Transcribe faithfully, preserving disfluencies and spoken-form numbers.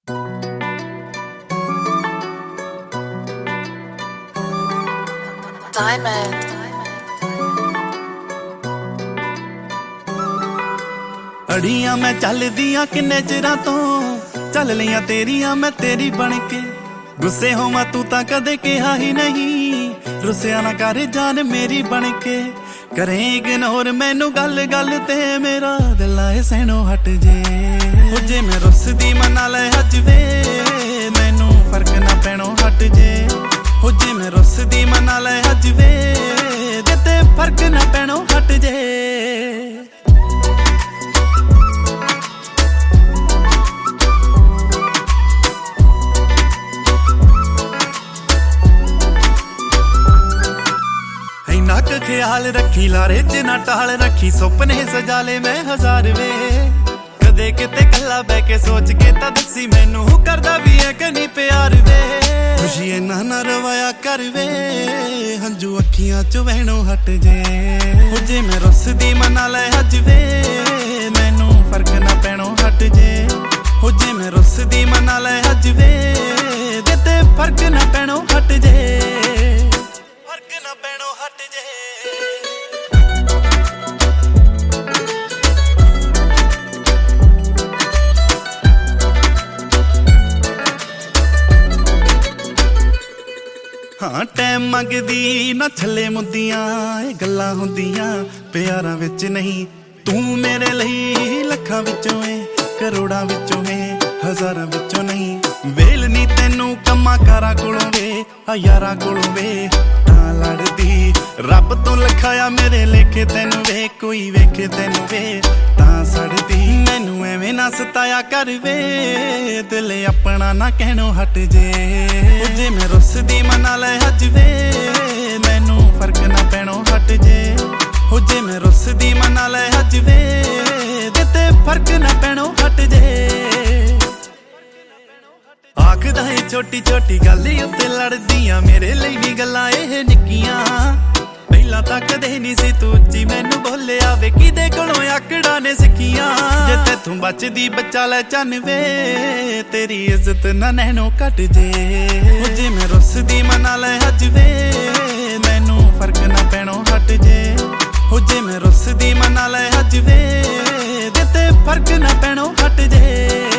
Diamond. ਅੜੀਆਂ ਮੈਂ ਚੱਲਦੀਆਂ ਕਿੰਨੇ ਚਿਰਾਂ ਤੋਂ, ਚੱਲ ਲਈਆਂ ਤੇਰੀਆਂ ਮੈਂ ਤੇਰੀ ਬਣ ਕੇ। ਗੁੱਸੇ ਹੋਵਾਂ ਤੂੰ ਤਾਂ ਕਦੇ ਕਿਹਾ ਹੀ ਨਹੀਂ, ਰੁੱਸਿਆ ਨਾ ਕਰ ਜਾਨ ਮੇਰੀ ਬਣ ਕੇ। ਕਰੇ ਇਗਨੋਰ ਮੈਨੂੰ ਗੱਲ ਗੱਲ ਤੇ ਮੇਰਾ ਦਿਲ ਆਏ ਸਹਿਣੋਂ ਹਟ ਜੇ। ਹੋ ਜੇ ਮੈਂ ਰੁੱਸਦੀ ਮਨਾ ਲੈ ਹੱਜ ਵੇ, ਮੈਨੂੰ ਫਰਕ ਨਾ ਪੈਣੋਂ ਹਟ ਜੇ। ਹੋ ਜੇ ਮੈਂ ਰੁੱਸਦੀ ਮਨਾ ਲੈ ਹੱਜ ਵੇ, ਤੇ ਫਰਕ ਨਾ ਪੈਣੋਂ ਹਟ ਜੇ। ਨੱਕ ਖਿਆਲ ਰੱਖੀ ਲਾਰੇ ਚ ਨਾ ਟਾਲ ਰੱਖੀ, ਸੁਪਨੇ ਸਜਾ ਲੈ ਮੈਂ ਹਜ਼ਾਰ ਵੇ। ਕਦੇ ਕਿਤੇ ਕੱਲਾ ਬਹਿ ਕੇ ਸੋਚ ਕੇ ਤਾਂ ਦੱਸੀ ਮੈਨੂੰ ਕਰਦਾ ਵੀ ਐ ਕਿ ਨਹੀਂ ਪਿਆਰ ਵੇ। ਖੁਸ਼ੀ ਇਹਨਾਂ ਨਾ ਰਵਾਇਆ ਕਰ ਵੇ, ਹੰਝੂ ਅੱਖੀਆਂ ਚ ਵਹਿਣੋਂ ਹਟ ਜੇ। ਹੋ ਜੇ ਮੈਂ ਰੁੱਸਦੀ ਮਨਾ ਲੈ ਹੱਜ ਵੇ, ਮੈਨੂੰ ਫਰਕ ਨਾ ਪੈਣੋਂ ਹਟ ਜੇ। ਹੋ ਜੇ ਮੈਂ ਰੁੱਸਦੀ ਮਨਾ ਲੈ ਹੱਜ ਵੇ, ਤੇ ਫਰਕ ਨਾ ਪੈਣੋਂ ਹਟ ਜੇ। ਫਰਕ ਨਾ ਪੈਣੋਂ ਹਟ ਜੇ। ਹਾਂ ਟੈਮ ਮੰਗਦੀ ਨਾ ਛੱਲੇ ਮੁੰਦੀਆਂ, ਇਹ ਗੱਲਾਂ ਹੁੰਦੀਆਂ ਪਿਆਰਾਂ ਵਿੱਚ ਨਹੀਂ। ਤੂੰ ਮੇਰੇ ਲਈ ਲੱਖਾਂ ਵਿੱਚੋਂ ਏ, ਕਰੋੜਾਂ ਵਿੱਚੋਂ ਏ, ਹਜ਼ਾਰਾਂ ਵਿੱਚੋਂ ਨਹੀਂ। ਵੇਲ ਨੀ ਤੈਨੂੰ ਕੰਮਾਂ ਕਾਰਾਂ ਕੋਲੋਂ ਵੇ, ਆ ਯਾਰਾਂ ਕੋਲੋਂ ਵੇ। ਤਾਂ ਲੜਦੀ ਰੱਬ ਤੋਂ ਲਿਖਾਇਆ ਮੇਰੇ ਲੇਖੇ ਤੈਨੂੰ ਵੇ, ਕੋਈ ਵੇਖੇ ਤੈਨੂੰ ਵੇ ਤਾਂ ਸੜਦੀ। ਮੈਨੂੰ ਐਵੇਂ ਨਾ ਸਤਾਇਆ ਕਰ ਵੇ, ਦਿਲ ਆਪਣਾ ਨਾ ਕਹਿਣੋਂ ਹਟ ਜੇ। ਹੋ ਜੇ ਮੈਂ ਰੁੱਸਦੀ ਮਨਾ ਲੈ ਹੱਜ ਵੇ, ਮੈਨੂੰ ਫਰਕ ਨਾ ਪੈਣੋਂ ਹਟ ਜੇ। ਹੋ ਜੇ ਮੈਂ ਰੁੱਸਦੀ ਮਨਾ ਲੈ ਹੱਜ ਵੇ, ਤੇ ਫਰਕ ਨਾ ਪੈਣੋਂ ਹਟ ਜੇ। ਆਖਦਾ ਏ ਛੋਟੀ ਛੋਟੀ ਗੱਲ ਉੱਤੇ ਲੜਦੀਆਂ, ਮੇਰੇ ਲਈ ਵੀ ਗੱਲਾਂ ਇਹ ਨਿੱਕੀਆਂ। ਪਹਿਲਾਂ ਤਾਂ ਕਦੇ ਨਹੀਂ ਸੀ ਤੂੰ ਉੱਚੀ ਮੈਨੂੰ ਬੋਲਿਆ ਵੇ, ਕਿਦੇ ਕੋਲੋਂ ਆਕੜਾਂ ਨੇ ਸਿੱਖੀਆਂ। ਜੇ ਤੈਥੋਂ ਬਚਦੀ ਬਚਾ ਲੈ ਚੰਨ ਵੇ, ਤੇਰੀ ਇੱਜ਼ਤ ਨਾ ਨੈਣੋਂ ਘਟ ਜੇ। ਹੋ ਜੇ ਮੈਂ ਰੁੱਸਦੀ ਮਨਾ ਲੈ ਹੱਜ ਵੇ, ਮੈਨੂੰ ਫਰਕ ਨਾ ਪੈਣੋਂ ਹਟ ਜੇ। ਹੋ ਜੇ ਮੈਂ ਰੁੱਸਦੀ ਮਨਾ ਲੈ ਹੱਜ ਵੇ, ਤੇ ਫਰਕ ਨਾ ਪੈਣੋਂ ਹਟ ਜੇ।